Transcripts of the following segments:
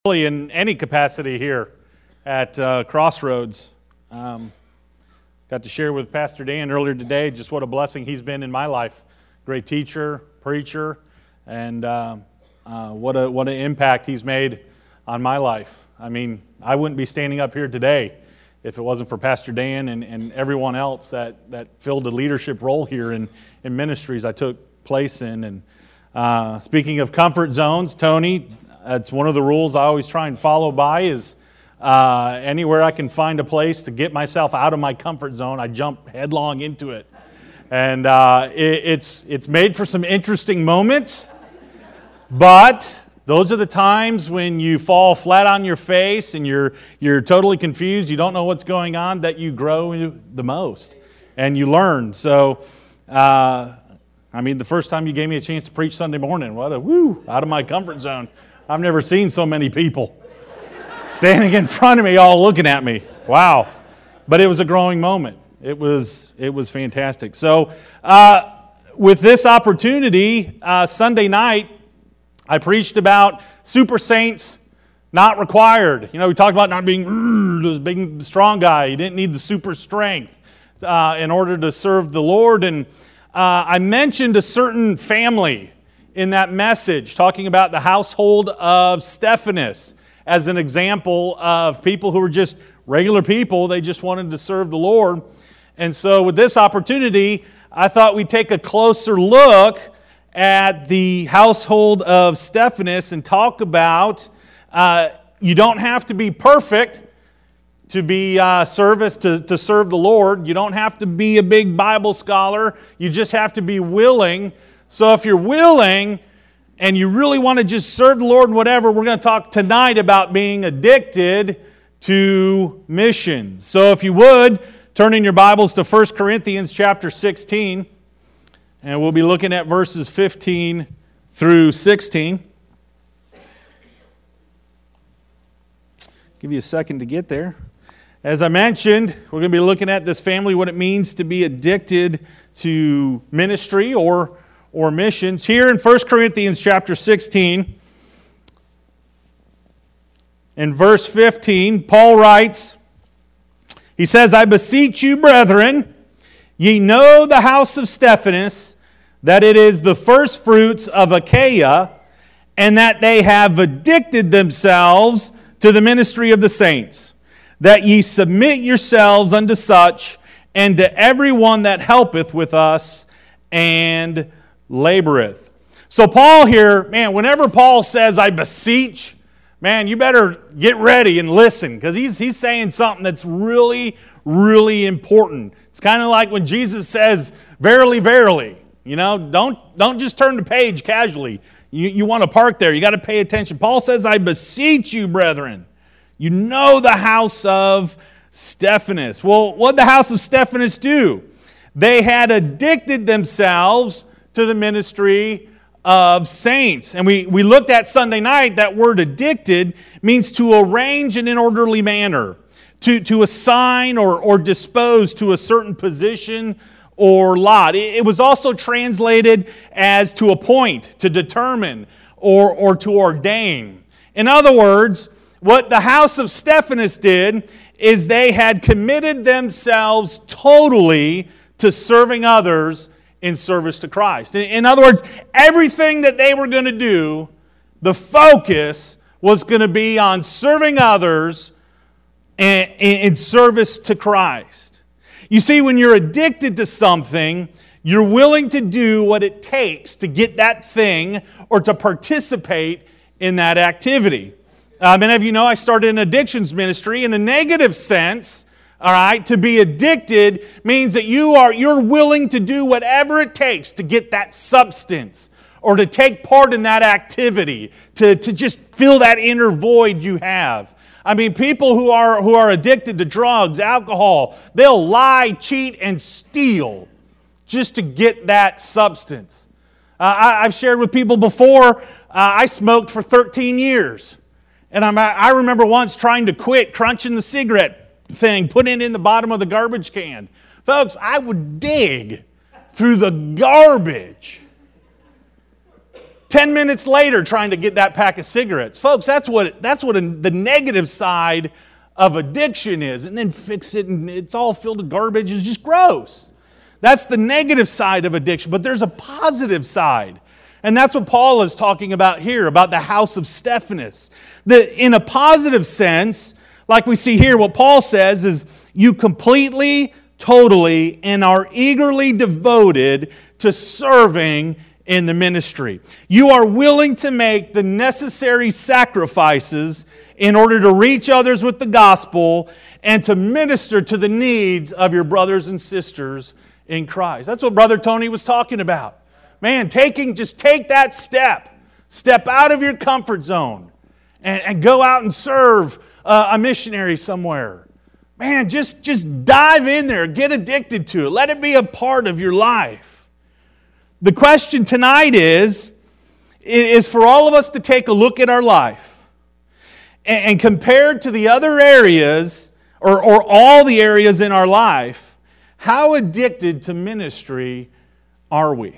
Really in any capacity here at Crossroads. Got to share with Pastor Dan earlier today just what a blessing he's been in my life. Great teacher, preacher, and what an impact he's made on my life. I mean, I wouldn't be standing up here today if it wasn't for Pastor Dan and everyone else that filled a leadership role here in ministries I took place in. And speaking of comfort zones, Tony, that's one of the rules I always try and follow by is anywhere I can find a place to get myself out of my comfort zone, I jump headlong into it. And it's made for some interesting moments, but those are the times when you fall flat on your face and you're totally confused, you don't know what's going on, that you grow the most and you learn. So, the first time you gave me a chance to preach Sunday morning, out of my comfort zone. I've never seen so many people standing in front of me, all looking at me. Wow. But it was a growing moment. It was fantastic. So with this opportunity, Sunday night, I preached about super saints not required. You know, we talked about not being this big, strong guy. You didn't need the super strength in order to serve the Lord. And I mentioned a certain family in that message, talking about the household of Stephanus as an example of people who were just regular people. They just wanted to serve the Lord. And so with this opportunity, I thought we'd take a closer look at the household of Stephanus and talk about you don't have to be perfect to be to serve the Lord. You don't have to be a big Bible scholar. You just have to be willing. So if you're willing and you really want to just serve the Lord and whatever, we're going to talk tonight about being addicted to missions. So if you would, turn in your Bibles to 1 Corinthians chapter 16, and we'll be looking at verses 15 through 16. Give you a second to get there. As I mentioned, we're going to be looking at this family, what it means to be addicted to ministry or missions. Here in 1 Corinthians chapter 16, in verse 15, Paul writes, he says, I beseech you, brethren, ye know the house of Stephanus, that it is the firstfruits of Achaia, and that they have addicted themselves to the ministry of the saints, that ye submit yourselves unto such, and to every one that helpeth with us, and laboreth. So Paul here, whenever Paul says, I beseech, you better get ready and listen, because he's saying something that's really, really important. It's kind of like when Jesus says, verily, verily. You know, don't just turn the page casually. You want to park there. You got to pay attention. Paul says, I beseech you, brethren. You know the house of Stephanus. Well, what did the house of Stephanus do? They had addicted themselves to the ministry of saints. And we looked at Sunday night, that word addicted means to arrange in an orderly manner, to assign or dispose to a certain position or lot. It was also translated as to appoint, to determine, or to ordain. In other words, what the house of Stephanus did is they had committed themselves totally to serving others in service to Christ. In other words, everything that they were going to do, the focus was going to be on serving others in service to Christ. You see, when you're addicted to something, you're willing to do what it takes to get that thing or to participate in that activity. Many of you know I started an addictions ministry in a negative sense. All right, to be addicted means that you're willing to do whatever it takes to get that substance or to take part in that activity, to just fill that inner void you have. I mean, people who are addicted to drugs, alcohol, they'll lie, cheat, and steal just to get that substance. I've shared with people before, I smoked for 13 years. And I remember once trying to quit crunching the cigarette thing, putting it in the bottom of the garbage can. Folks, I would dig through the garbage 10 minutes later trying to get that pack of cigarettes. Folks, that's what the negative side of addiction is. And then fix it and it's all filled with garbage. It's just gross. That's the negative side of addiction. But there's a positive side. And that's what Paul is talking about here, about the house of Stephanas. In a positive sense, like we see here, what Paul says is, you completely, totally, and are eagerly devoted to serving in the ministry. You are willing to make the necessary sacrifices in order to reach others with the gospel and to minister to the needs of your brothers and sisters in Christ. That's what Brother Tony was talking about. Man, just take that step. Step out of your comfort zone and go out and serve a missionary somewhere. Man, just dive in there. Get addicted to it. Let it be a part of your life. The question tonight is for all of us to take a look at our life and compared to the other areas or all the areas in our life, how addicted to ministry are we?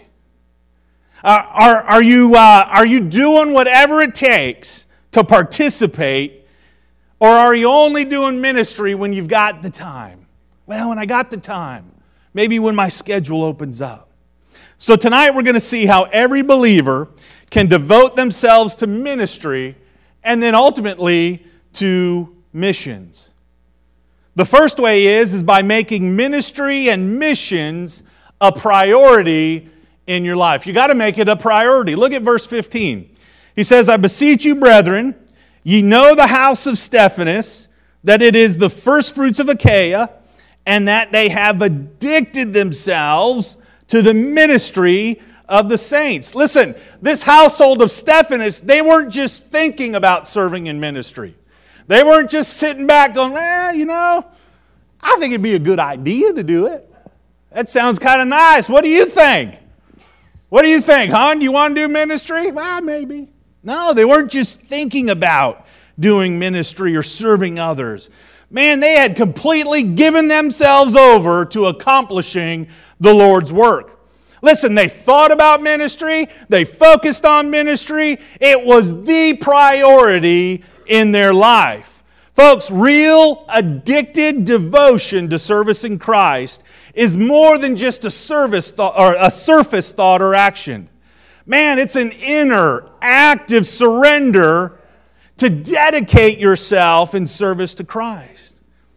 Are you doing whatever it takes to participate, or are you only doing ministry when you've got the time? Well, when I got the time, maybe when my schedule opens up. So tonight we're going to see how every believer can devote themselves to ministry and then ultimately to missions. The first way is by making ministry and missions a priority in your life. You got to make it a priority. Look at verse 15. He says, I beseech you, brethren, ye know the house of Stephanas, that it is the firstfruits of Achaia, and that they have addicted themselves to the ministry of the saints. Listen, this household of Stephanas, they weren't just thinking about serving in ministry. They weren't just sitting back going, I think it'd be a good idea to do it. That sounds kind of nice. What do you think? What do you think, hon? Do you want to do ministry? Well, maybe. No, they weren't just thinking about doing ministry or serving others. Man, they had completely given themselves over to accomplishing the Lord's work. Listen, they thought about ministry. They focused on ministry. It was the priority in their life. Folks, real addicted devotion to service in Christ is more than just a surface thought or action. Man, it's an inner, active surrender to dedicate yourself in service to Christ.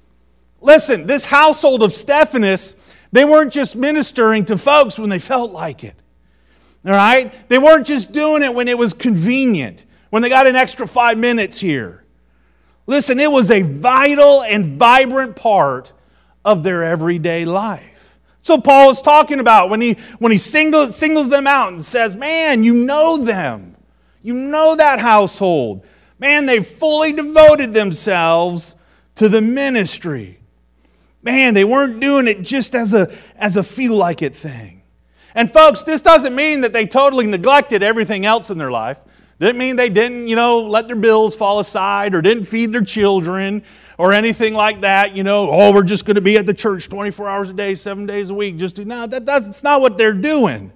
Listen, this household of Stephanas, they weren't just ministering to folks when they felt like it. All right? They weren't just doing it when it was convenient, when they got an extra 5 minutes here. Listen, it was a vital and vibrant part of their everyday life. So Paul is talking about when he singles them out and says, man, you know them. You know that household. Man, they fully devoted themselves to the ministry. Man, they weren't doing it just as a feel-like-it thing. And folks, this doesn't mean that they totally neglected everything else in their life. Didn't mean they didn't, let their bills fall aside or didn't feed their children or anything like that. We're just going to be at the church 24 hours a day, 7 days a week. That's not what they're doing.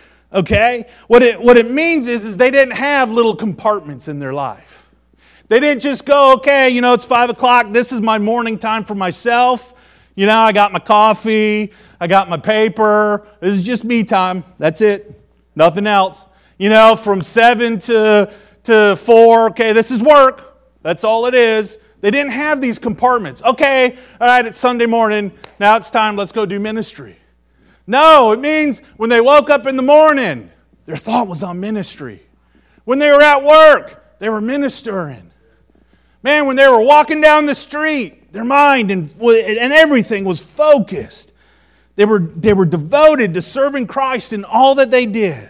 Okay? What it means is they didn't have little compartments in their life. They didn't just go, okay, it's 5 o'clock. This is my morning time for myself. I got my coffee. I got my paper. This is just me time. That's it. Nothing else. From 7 to 4, okay, this is work. That's all it is. They didn't have these compartments. Okay, all right, it's Sunday morning. Now it's time, let's go do ministry. No, it means when they woke up in the morning, their thought was on ministry. When they were at work, they were ministering. Man, when they were walking down the street, their mind and everything was focused. They were devoted to serving Christ in all that they did.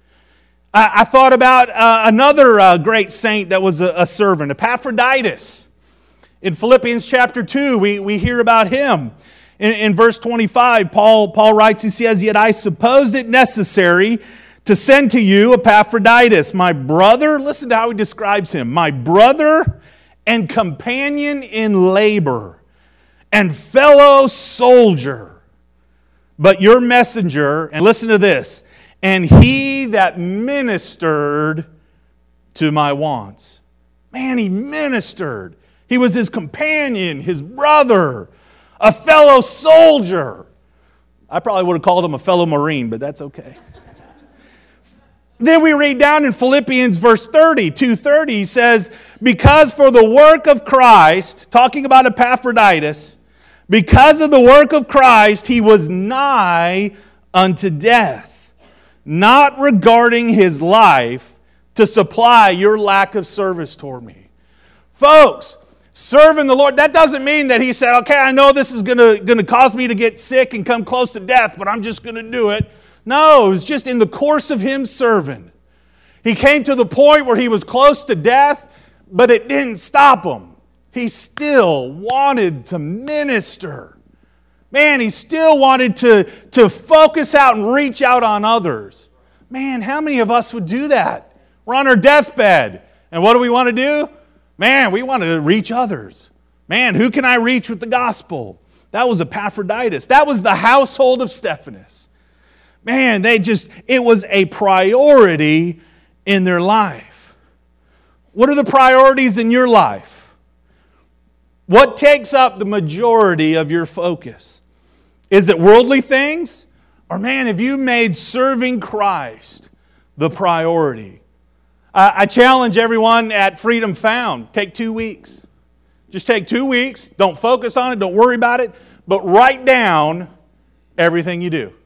I thought about another great saint that was a servant, Epaphroditus. In Philippians chapter 2, we hear about him. In verse 25, Paul writes, he says, yet I supposed it necessary to send to you Epaphroditus, my brother. Listen to how he describes him. My brother and companion in labor and fellow soldier. But your messenger, and listen to this, and he that ministered to my wants. Man, he ministered. He was his companion, his brother, a fellow soldier. I probably would have called him a fellow Marine, but that's okay. Then we read down in Philippians verse 30, 2:30, he says, because for the work of Christ, talking about Epaphroditus, because of the work of Christ, he was nigh unto death, not regarding his life to supply your lack of service toward me. Folks, serving the Lord, that doesn't mean that he said, okay, I know this is going to cause me to get sick and come close to death, but I'm just going to do it. No, it was just in the course of him serving. He came to the point where he was close to death, but it didn't stop him. He still wanted to minister. Man, he still wanted to focus out and reach out on others. Man, how many of us would do that? We're on our deathbed. And what do we want to do? Man, we want to reach others. Man, who can I reach with the gospel? That was Epaphroditus. That was the household of Stephanas. Man, it was a priority in their life. What are the priorities in your life? What takes up the majority of your focus? Is it worldly things? Or man, have you made serving Christ the priority? I challenge everyone at Freedom Found, take 2 weeks. Just take 2 weeks. Don't focus on it. Don't worry about it. But write down everything you do.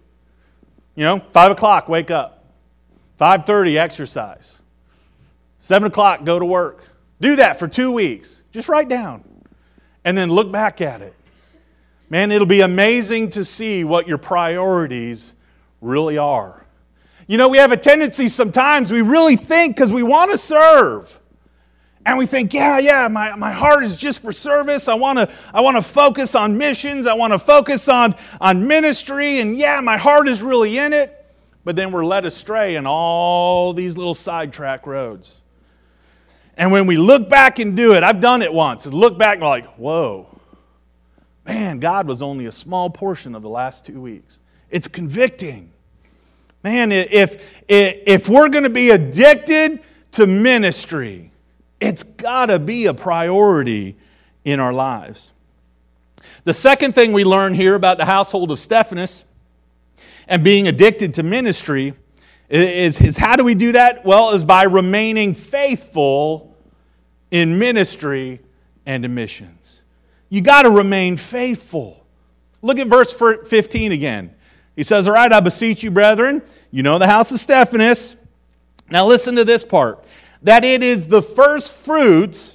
5 o'clock, wake up. 5:30, exercise. 7 o'clock, go to work. Do that for 2 weeks. Just write down. And then look back at it. Man, it'll be amazing to see what your priorities really are. We have a tendency sometimes, we really think because we want to serve. And we think, my heart is just for service. I want to focus on missions. I want to focus on ministry. And my heart is really in it. But then we're led astray in all these little sidetrack roads. And when we look back and do it, I've done it once, and look back and we're like, whoa. Man, God was only a small portion of the last 2 weeks. It's convicting. Man, if we're going to be addicted to ministry, it's got to be a priority in our lives. The second thing we learn here about the household of Stephanas and being addicted to ministry is how do we do that? Well, is by remaining faithful in ministry and in missions. You got to remain faithful. Look at verse 15 again. He says, all right, I beseech you, brethren, the house of Stephanas. Now listen to this part. That it is the first fruits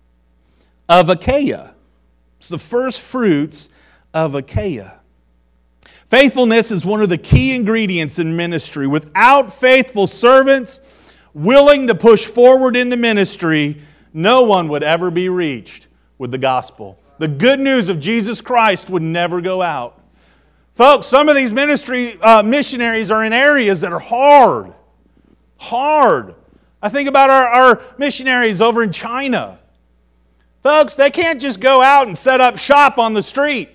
of Achaia. It's the first fruits of Achaia. Faithfulness is one of the key ingredients in ministry. Without faithful servants willing to push forward in the ministry, no one would ever be reached with the gospel. The good news of Jesus Christ would never go out. Folks, some of these missionaries are in areas that are hard. Hard. I think about our missionaries over in China. Folks, they can't just go out and set up shop on the street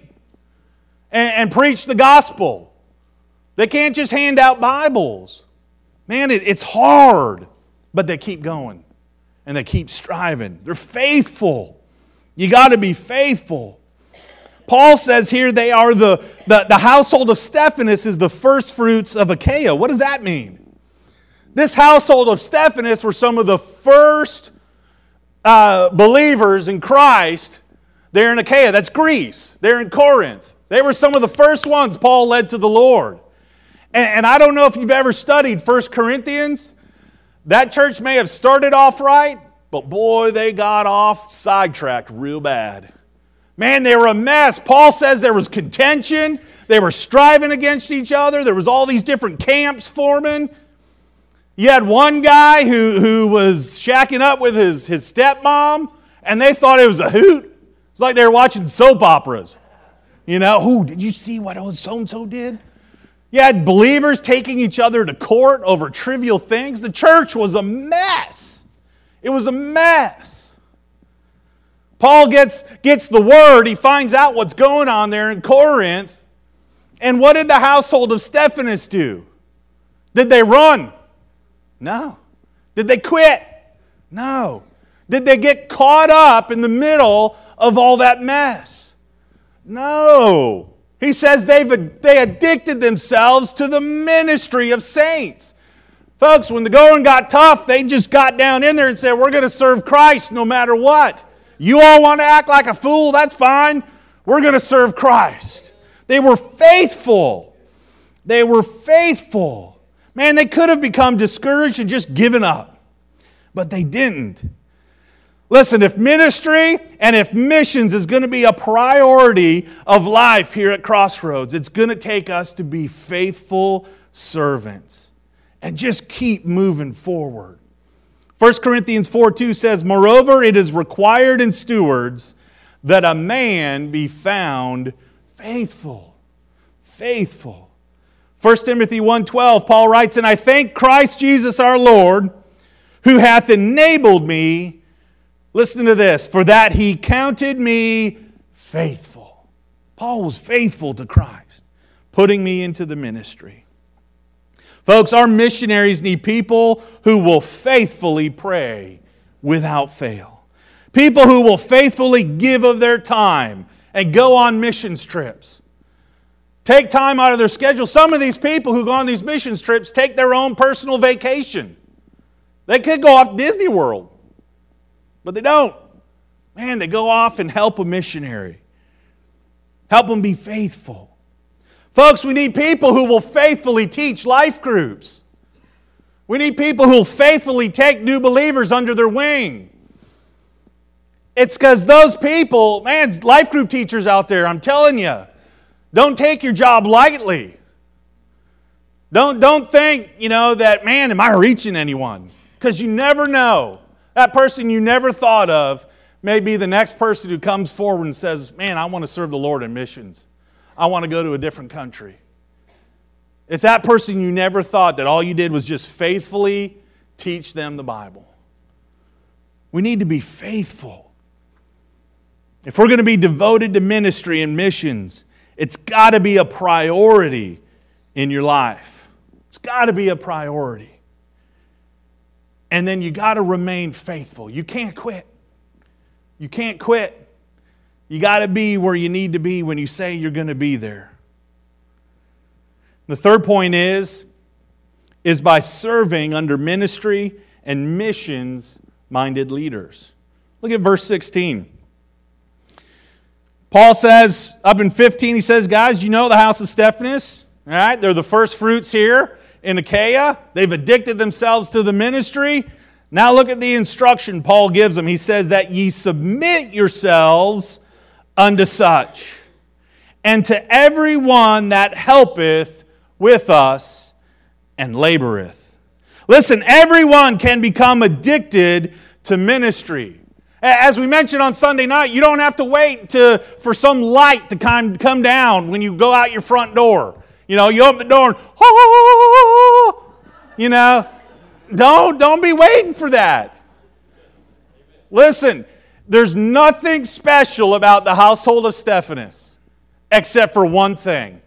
and preach the gospel. They can't just hand out Bibles. Man, it's hard, but they keep going and they keep striving. They're faithful. You got to be faithful. Paul says here they are the household of Stephanas is the first fruits of Achaia. What does that mean? This household of Stephanas were some of the first believers in Christ there in Achaia. That's Greece. They're in Corinth. They were some of the first ones Paul led to the Lord. And I don't know if you've ever studied 1 Corinthians. That church may have started off right, but boy, they got off sidetracked real bad. Man, they were a mess. Paul says there was contention. They were striving against each other. There was all these different camps forming. You had one guy who was shacking up with his stepmom, and they thought it was a hoot. It's like they were watching soap operas. Did you see what so-and-so did? You had believers taking each other to court over trivial things. The church was a mess. It was a mess. Paul gets the word. He finds out what's going on there in Corinth. And what did the household of Stephanas do? Did they run? No. Did they quit? No. Did they get caught up in the middle of all that mess? No. He says they addicted themselves to the ministry of saints. Folks, when the going got tough, they just got down in there and said, we're going to serve Christ no matter what. You all want to act like a fool? That's fine. We're going to serve Christ. They were faithful. They were faithful. Man, they could have become discouraged and just given up. But they didn't. Listen, if ministry and if missions is going to be a priority of life here at Crossroads, it's going to take us to be faithful servants and just keep moving forward. 1 Corinthians 4:2 says, moreover, it is required in stewards that a man be found faithful. Faithful. 1 Timothy 1:12, Paul writes, and I thank Christ Jesus our Lord, who hath enabled me, listen to this, for that he counted me faithful. Paul was faithful to Christ, putting me into the ministry. Folks, our missionaries need people who will faithfully pray without fail. People who will faithfully give of their time and go on missions trips. Take time out of their schedule. Some of these people who go on these missions trips take their own personal vacation. They could go off Disney World, but they don't. Man, they go off and help a missionary. Help them be faithful. Folks, we need people who will faithfully teach life groups. We need people who will faithfully take new believers under their wing. It's because those people, man, life group teachers out there, I'm telling you, don't take your job lightly. Don't think, that, man, am I reaching anyone? Because you never know. That person you never thought of may be the next person who comes forward and says, man, I want to serve the Lord in missions. I want to go to a different country. It's that person you never thought that all you did was just faithfully teach them the Bible. We need to be faithful. If we're going to be devoted to ministry and missions, it's got to be a priority in your life. It's got to be a priority. And then you got to remain faithful. You can't quit. You can't quit. You got to be where you need to be when you say you're going to be there. The third point is by serving under ministry and missions-minded leaders. Look at verse 16. Paul says, up in 15, he says, guys, you know the house of Stephanus? All right, they're the first fruits here in Achaia. They've addicted themselves to the ministry. Now look at the instruction Paul gives them. He says that ye submit yourselves unto such, and to every one that helpeth with us and laboreth. Listen, everyone can become addicted to ministry. As we mentioned on Sunday night, you don't have to wait for some light to come down when you go out your front door. You open the door and, don't be waiting for that. Listen, there's nothing special about the household of Stephanus except for one thing.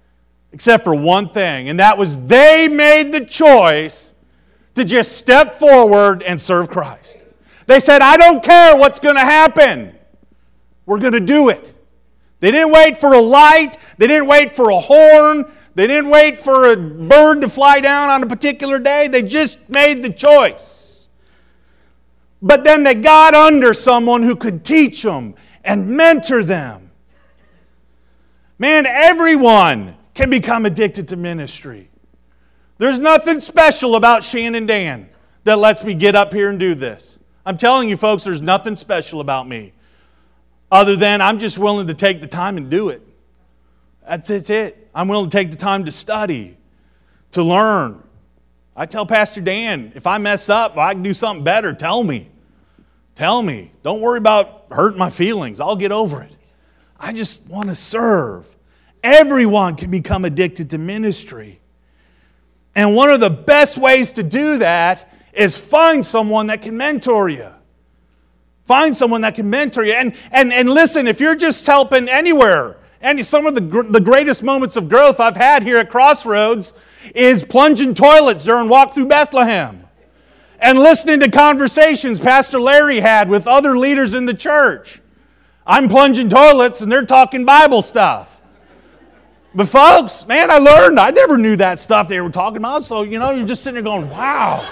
And that was they made the choice to just step forward and serve Christ. They said, I don't care what's going to happen. We're going to do it. They didn't wait for a light. They didn't wait for a horn. They didn't wait for a bird to fly down on a particular day. They just made the choice. But then they got under someone who could teach them and mentor them. Man, everyone can become addicted to ministry. There's nothing special about Shannon Dan that lets me get up here and do this. I'm telling you folks, there's nothing special about me. Other than I'm just willing to take the time and do it. That's it. I'm willing to take the time to study, to learn. I tell Pastor Dan, if I mess up, I can do something better, tell me. Tell me. Don't worry about hurting my feelings. I'll get over it. I just want to serve. Everyone can become addicted to ministry. And one of the best ways to do that is find someone that can mentor you. Find someone that can mentor you. And listen, if you're just helping anywhere And some of the greatest moments of growth I've had here at Crossroads is plunging toilets during Walk Through Bethlehem and listening to conversations Pastor Larry had with other leaders in the church. I'm plunging toilets and they're talking Bible stuff. But folks, man, I learned. I never knew that stuff they were talking about. So, you're just sitting there going, wow.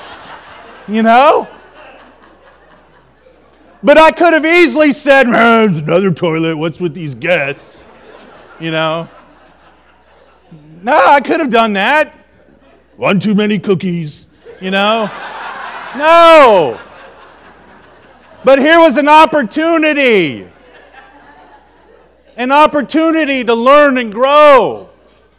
But I could have easily said, man, there's another toilet. What's with these guests? No, I could have done that. One too many cookies, No. But here was an opportunity. An opportunity to learn and grow.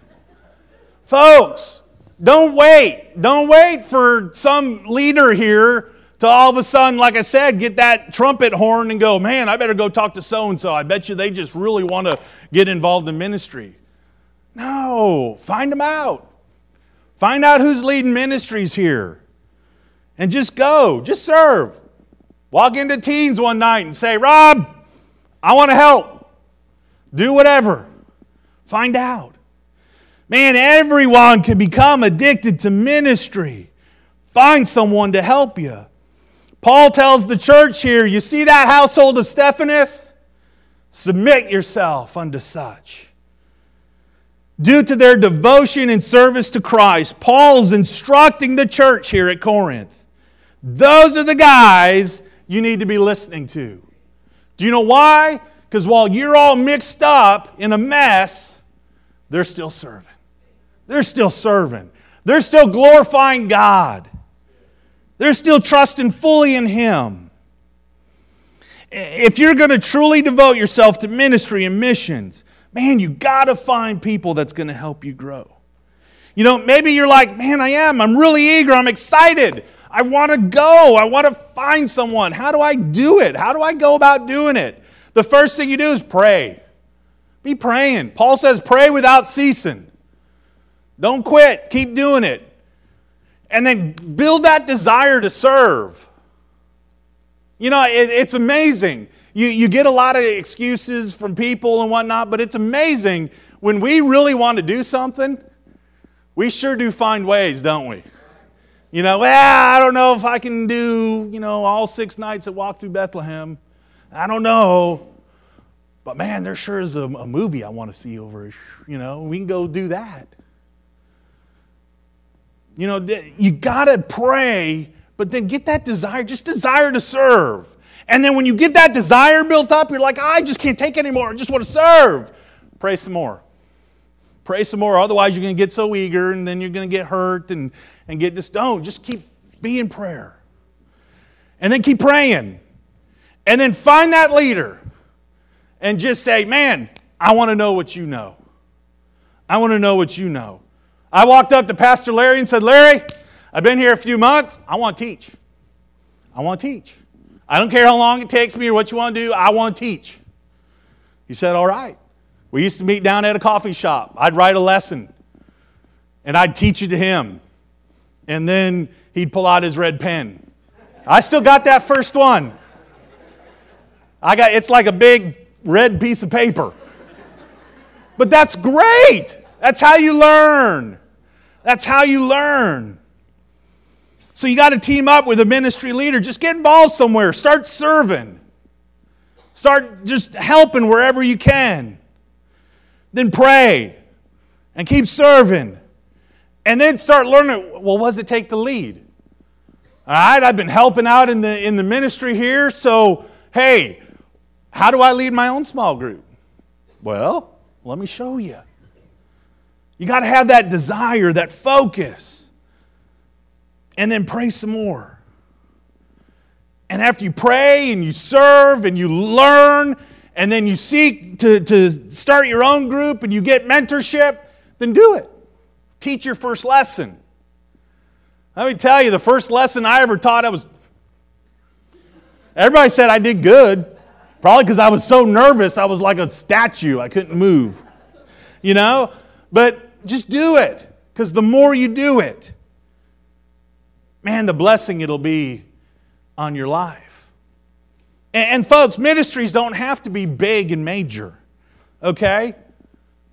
Folks, don't wait. Don't wait for some leader here to all of a sudden, like I said, get that trumpet horn and go, man, I better go talk to so-and-so. I bet you they just really want to get involved in ministry. No, find them out. Find out who's leading ministries here. And just go. Just serve. Walk into teens one night and say, Rob, I want to help. Do whatever. Find out. Man, everyone can become addicted to ministry. Find someone to help you. Paul tells the church here, you see that household of Stephanas? Submit yourself unto such. Due to their devotion and service to Christ, Paul's instructing the church here at Corinth. Those are the guys you need to be listening to. Do you know why? Because while you're all mixed up in a mess, they're still serving. They're still serving. They're still glorifying God. They're still trusting fully in Him. If you're going to truly devote yourself to ministry and missions, man, you got to find people that's going to help you grow. Maybe you're like, man, I'm really eager. I'm excited. I want to go. I want to find someone. How do I do it? How do I go about doing it? The first thing you do is pray. Be praying. Paul says pray without ceasing. Don't quit. Keep doing it. And then build that desire to serve. It's amazing. You get a lot of excuses from people and whatnot, but it's amazing when we really want to do something, we sure do find ways, don't we? I don't know if I can do, all 6 nights at Walk Through Bethlehem. I don't know. But man, there sure is a movie I want to see over. We can go do that. You got to pray, but then get that desire, just desire to serve. And then when you get that desire built up, you're like, I just can't take anymore. I just want to serve. Pray some more. Pray some more. Otherwise, you're going to get so eager, and then you're going to get hurt and get this. Don't. Just keep being prayer. And then keep praying. And then find that leader and just say, man, I want to know what you know. I want to know what you know. I walked up to Pastor Larry and said, Larry, I've been here a few months. I want to teach. I want to teach. I don't care how long it takes me or what you want to do. I want to teach. He said, all right. We used to meet down at a coffee shop. I'd write a lesson, and I'd teach it to him. And then he'd pull out his red pen. I still got that first one. It's like a big red piece of paper. But that's great. That's how you learn. That's how you learn. So you got to team up with a ministry leader. Just get involved somewhere. Start serving. Start just helping wherever you can. Then pray and keep serving. And then start learning, well, what does it take to lead? All right, I've been helping out in the ministry here, so hey, how do I lead my own small group? Well, let me show you. You got to have that desire, that focus. And then pray some more. And after you pray and you serve and you learn and then you seek to start your own group and you get mentorship, then do it. Teach your first lesson. Let me tell you, the first lesson I ever taught, everybody said I did good. Probably because I was so nervous, I was like a statue. I couldn't move. But just do it. Because the more you do it, man, the blessing it'll be on your life. And folks, ministries don't have to be big and major. Okay?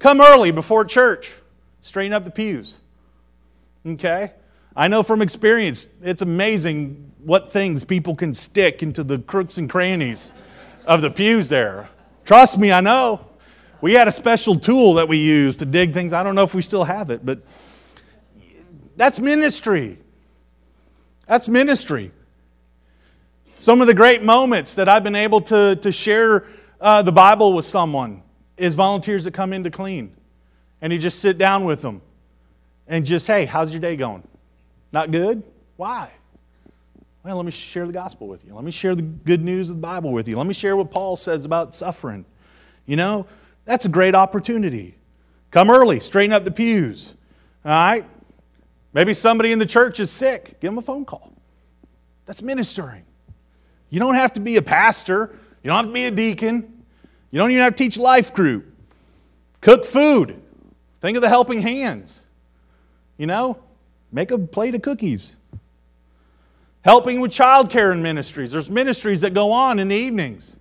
Come early before church. Straighten up the pews. Okay? I know from experience, it's amazing what things people can stick into the crooks and crannies of the pews there. Trust me, I know. We had a special tool that we used to dig things. I don't know if we still have it, but that's ministry. That's ministry. Some of the great moments that I've been able to share the Bible with someone is volunteers that come in to clean. And you just sit down with them and just, hey, how's your day going? Not good? Why? Well, let me share the gospel with you. Let me share the good news of the Bible with you. Let me share what Paul says about suffering. You know, that's a great opportunity. Come early, straighten up the pews. All right? Maybe somebody in the church is sick. Give them a phone call. That's ministering. You don't have to be a pastor. You don't have to be a deacon. You don't even have to teach life group. Cook food. Think of the helping hands. You know, make a plate of cookies. Helping with childcare and ministries. There's ministries that go on in the evenings.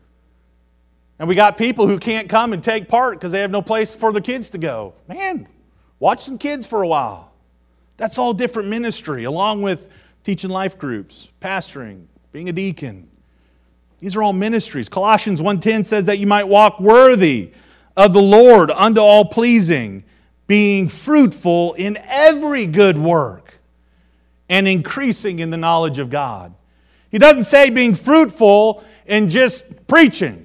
And we got people who can't come and take part because they have no place for their kids to go. Man, watch some kids for a while. That's all different ministry, along with teaching life groups, pastoring, being a deacon. These are all ministries. Colossians 1:10 says that you might walk worthy of the Lord unto all pleasing, being fruitful in every good work and increasing in the knowledge of God. He doesn't say being fruitful in just preaching.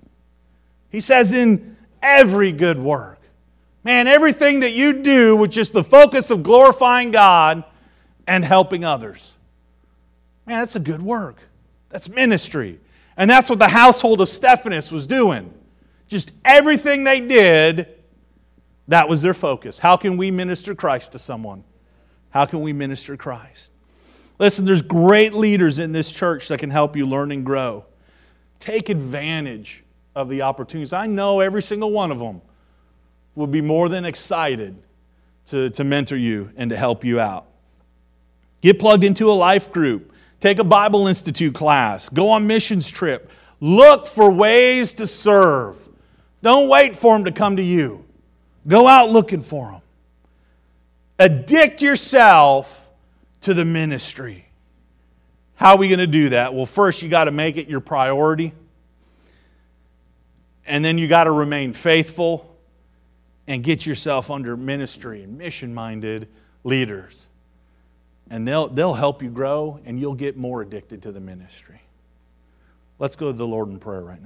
He says in every good work. Man, everything that you do with just the focus of glorifying God and helping others. Man, that's a good work. That's ministry. And that's what the household of Stephanas was doing. Just everything they did, that was their focus. How can we minister Christ to someone? How can we minister Christ? Listen, there's great leaders in this church that can help you learn and grow. Take advantage of the opportunities. I know every single one of them will be more than excited to mentor you and to help you out. Get plugged into a life group. Take a Bible Institute class. Go on missions trip. Look for ways to serve. Don't wait for them to come to you. Go out looking for them. Addict yourself to the ministry. How are we going to do that? Well, first you got to make it your priority. And then you got to remain faithful and get yourself under ministry and mission-minded leaders. And they'll help you grow, and you'll get more addicted to the ministry. Let's go to the Lord in prayer right now.